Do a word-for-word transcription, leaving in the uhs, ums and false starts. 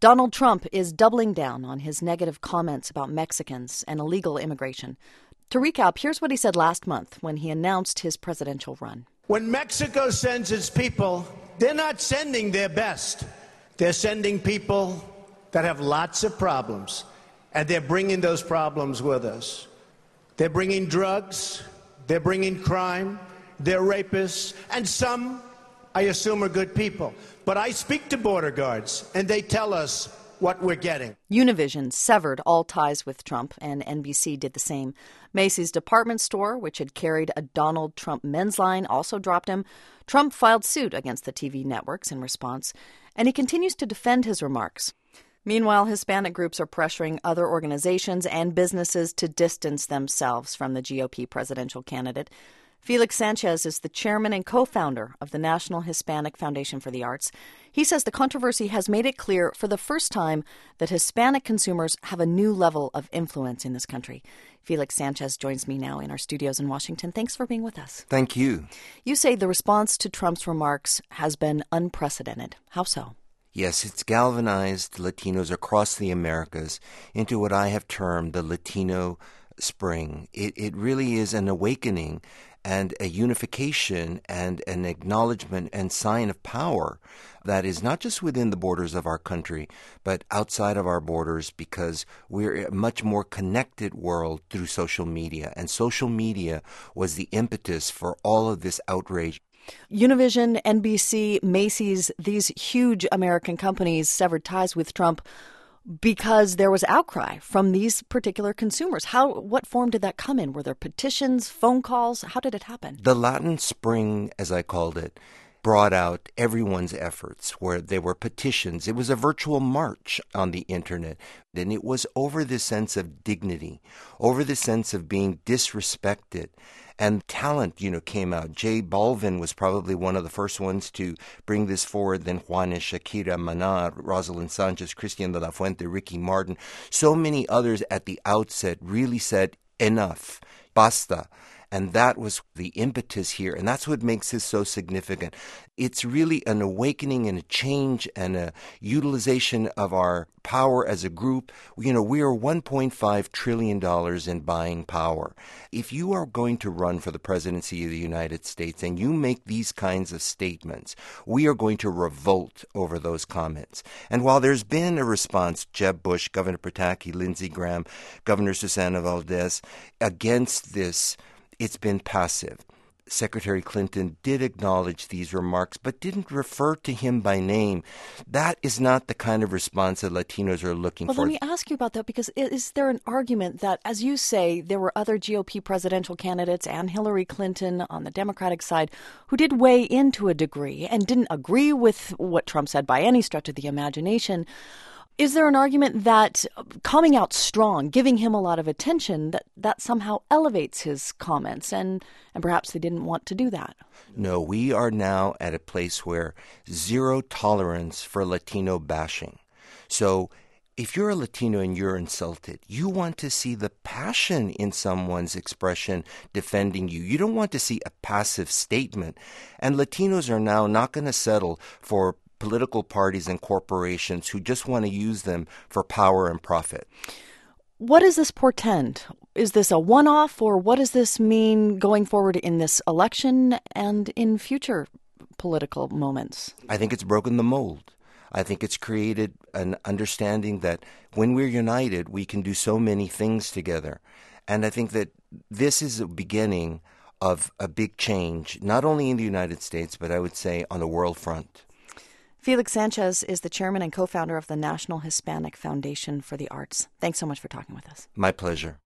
Donald Trump is doubling down on his negative comments about Mexicans and illegal immigration. To recap, here's what he said last month when he announced his presidential run. When Mexico sends its people, they're not sending their best. They're sending people that have lots of problems, and they're bringing those problems with us. They're bringing drugs, they're bringing crime, they're rapists, and some, I assume, are good people. But I speak to border guards, and they tell us what we're getting. Univision severed all ties with Trump, and N B C did the same. Macy's department store, which had carried a Donald Trump men's line, also dropped him. Trump filed suit against the T V networks in response, and he continues to defend his remarks. Meanwhile, Hispanic groups are pressuring other organizations and businesses to distance themselves from the G O P presidential candidate. Felix Sanchez is the chairman and co-founder of the National Hispanic Foundation for the Arts. He says the controversy has made it clear for the first time that Hispanic consumers have a new level of influence in this country. Felix Sanchez joins me now in our studios in Washington. Thanks for being with us. Thank you. You say the response to Trump's remarks has been unprecedented. How so? Yes, it's galvanized Latinos across the Americas into what I have termed the Latino spring. It, it really is an awakening and a unification and an acknowledgement and sign of power that is not just within the borders of our country, but outside of our borders, because we're a much more connected world through social media. And social media was the impetus for all of this outrage. Univision, N B C, Macy's, these huge American companies severed ties with Trump because there was outcry from these particular consumers. How? What form did that come in? Were there petitions, phone calls? How did it happen? The Latin Spring, as I called it, brought out everyone's efforts, where there were petitions. It was a virtual march on the internet, and it was over this sense of dignity, over the sense of being disrespected. And talent, you know, came out. J Balvin was probably one of the first ones to bring this forward. Then Juanes, Shakira, Maná, Rosalind Sanchez, Christian de la Fuente, Ricky Martin. So many others at the outset really said, enough, basta. And that was the impetus here. And that's what makes this so significant. It's really an awakening and a change and a utilization of our power as a group. You know, we are one point five trillion dollars in buying power. If you are going to run for the presidency of the United States and you make these kinds of statements, we are going to revolt over those comments. And while there's been a response, Jeb Bush, Governor Pataki, Lindsey Graham, Governor Susana Valdez, against this, it's been passive. Secretary Clinton did acknowledge these remarks, but didn't refer to him by name. That is not the kind of response that Latinos are looking well, for. Let me ask you about that, because is there an argument that, as you say, there were other G O P presidential candidates and Hillary Clinton on the Democratic side who did weigh in to a degree and didn't agree with what Trump said by any stretch of the imagination? Is there an argument that coming out strong, giving him a lot of attention, that, that somehow elevates his comments, and, and perhaps they didn't want to do that? No, we are now at a place where zero tolerance for Latino bashing. So if you're a Latino and you're insulted, you want to see the passion in someone's expression defending you. You don't want to see a passive statement. And Latinos are now not going to settle for political parties and corporations who just want to use them for power and profit. What does this portend? Is this a one-off, or what does this mean going forward in this election and in future political moments? I think it's broken the mold. I think it's created an understanding that when we're united, we can do so many things together. And I think that this is a beginning of a big change, not only in the United States, but I would say on the world front. Felix Sanchez is the chairman and co-founder of the National Hispanic Foundation for the Arts. Thanks so much for talking with us. My pleasure.